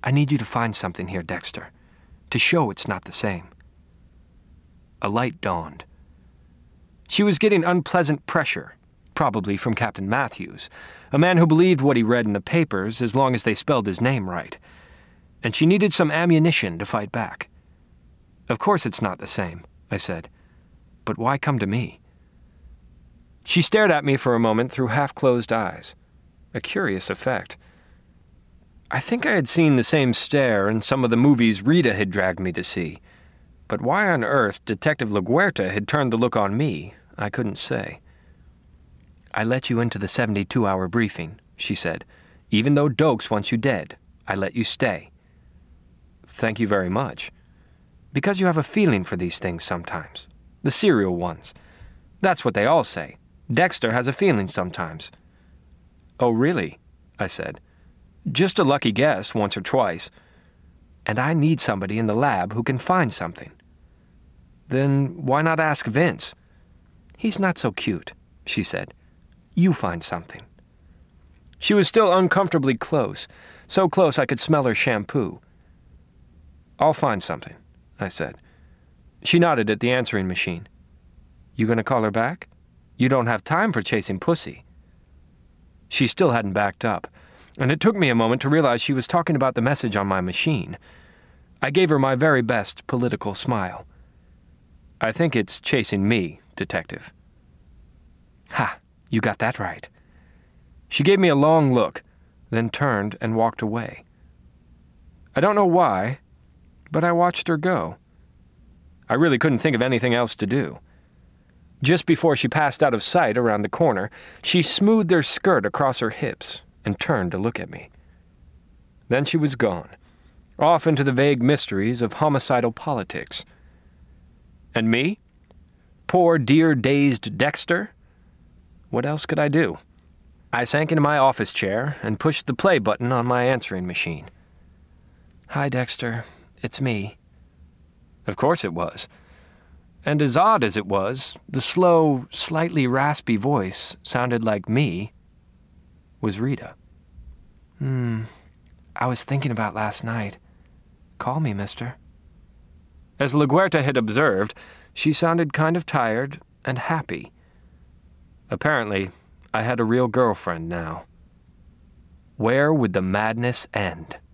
I need you to find something here, Dexter, to show it's not the same. A light dawned. She was getting unpleasant pressure, probably from Captain Matthews, a man who believed what he read in the papers as long as they spelled his name right. And she needed some ammunition to fight back. Of course it's not the same, I said. But why come to me? She stared at me for a moment through half-closed eyes. A curious effect. I think I had seen the same stare in some of the movies Rita had dragged me to see. But why on earth Detective LaGuerta had turned the look on me, I couldn't say. I let you into the 72-hour briefing, she said. Even though Dokes wants you dead, I let you stay. Thank you very much. Because you have a feeling for these things sometimes. The serial ones. That's what they all say. Dexter has a feeling sometimes. Oh, really? I said. Just a lucky guess once or twice. And I need somebody in the lab who can find something. Then why not ask Vince? He's not so cute, she said. You find something. She was still uncomfortably close, so close I could smell her shampoo. I'll find something, I said. She nodded at the answering machine. You gonna call her back? You don't have time for chasing pussy. She still hadn't backed up, and it took me a moment to realize she was talking about the message on my machine. I gave her my very best political smile. I think it's chasing me, Detective. Ha, you got that right. She gave me a long look, then turned and walked away. I don't know why, but I watched her go. I really couldn't think of anything else to do. Just before she passed out of sight around the corner, she smoothed her skirt across her hips and turned to look at me. Then she was gone, off into the vague mysteries of homicidal politics. And me? Poor, dear, dazed Dexter? What else could I do? I sank into my office chair and pushed the play button on my answering machine. Hi, Dexter. It's me. Of course it was. And as odd as it was, the slow, slightly raspy voice sounded like me was Rita. I was thinking about last night. Call me, mister. As LaGuerta had observed, she sounded kind of tired and happy. Apparently, I had a real girlfriend now. Where would the madness end?